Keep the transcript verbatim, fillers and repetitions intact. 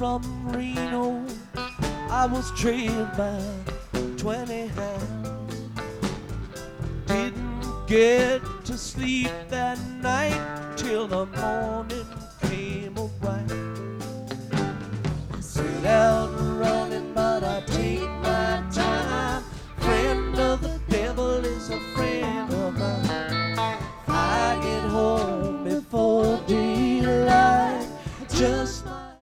from Reno, I was trailed by twenty hounds. Didn't get to sleep that night till the morning came around. I set out running, but I take my time. Friend of the devil is a friend